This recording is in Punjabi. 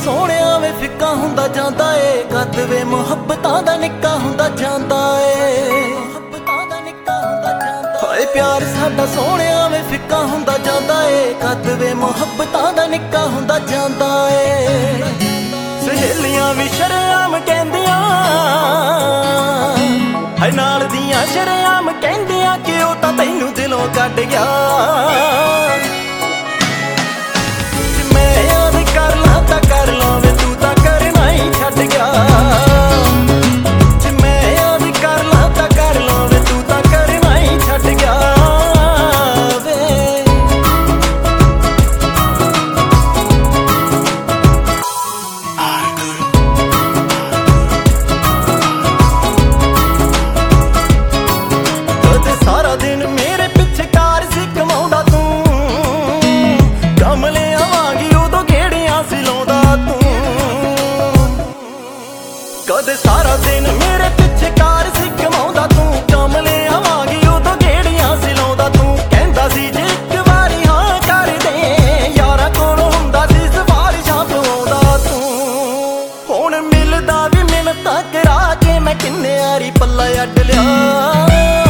ਸੋਹਣਿਆ ਵੇ ਫਿੱਕਾ ਹੁੰਦਾ ਜਾਂਦਾ ਏ, ਕੱਦ ਵੇ ਮੁਹੱਬਤਾਂ ਦਾ ਨਿੱਕਾ ਹੁੰਦਾ ਜਾਂਦਾ ਏ, ਮੁਹੱਬਤਾਂ ਦਾ ਨਿੱਕਾ ਹੁੰਦਾ ਜਾਂਦਾ। ਹਾਏ ਪਿਆਰ ਸਾਡਾ ਸੋਹਣਿਆ ਵੇ ਫਿੱਕਾ ਹੁੰਦਾ ਜਾਂਦਾ ਏ, ਕੱਦ ਵੇ ਮੁਹੱਬਤਾਂ ਦਾ ਨਿੱਕਾ ਹੁੰਦਾ ਜਾਂਦਾ ਏ। ਸਹੇਲੀਆਂ ਵੀ ਸ਼ਰੇਆਮ ਕਹਿੰਦੀਆਂ, ਹਾਏ ਨਾਲ ਦੀਆਂ ਸ਼ਰੇਆਮ ਕਹਿੰਦੀਆਂ ਕਿ ਉਹ ਤਾਂ ਤੈਨੂੰ ਦਿਲੋਂ ਕੱਢ ਗਿਆ। ਕਰ ਲਾਂ ਵੇ ਤੂੰ ਤਾਂ ਕਰਨਾ ਹੀ ਛੱਡ ਗਿਆ, ਜੇ ਮੈਂ ਯਾਦ ਕਰ ਲਾਂ ਤਾਂ ਕਰ ਲਾਂ ਵੇ ਤੂੰ ਤਾਂ ਕਰਨਾ ਹੀ ਛੱਡ ਗਿਆ ਵੇ। ਕਦੇ ਸਾਰਾ ਦਿਨ ਮੇਰੇ ਪਿੱਛੇ ਕਾਰ ਸੀ ਕਮਾਉਂਦਾ ਤੂੰ, ਕਮਲੇ ਆਵਾਂਗੀ ਉਦੋਂ ਗੇੜੀਆਂ ਸੀ ਲਾਉਂਦਾ ਤੂੰ। ਕਦੇ ਸਾਰਾ ਦਿਨ ਮੇਰੇ ਪਿੱਛੇ ਕਾਰ ਸੀ ਕਮਾਉਂਦਾ ਤੂੰ, ਕਮਲੇ ਆਵਾਂਗੀ ਉਦੋਂ ਗੇੜੀਆਂ ਸੀ ਲਾਉਂਦਾ ਤੂੰ। ਕਹਿੰਦਾ ਸੀ ਜੇ ਇੱਕ ਵਾਰੀ ਹਾਂ ਕਰ ਦੇ, ਯਾਰਾਂ ਕੋਲੋਂ ਹੁੰਦਾ ਸੀ ਸਿਫਾਰਿਸ਼ਾਂ ਪਵਾਉਂਦਾ ਤੂੰ। ਹੁਣ ਮਿਲਦਾ ਵੀ ਮਿੰਨਤਾਂ ਕਰਾ ਕੇ ਮੈਂ ਕਿੰਨੇ ਵਾਰੀ ਪੱਲਾ ਅੱਡ ਲਿਆ।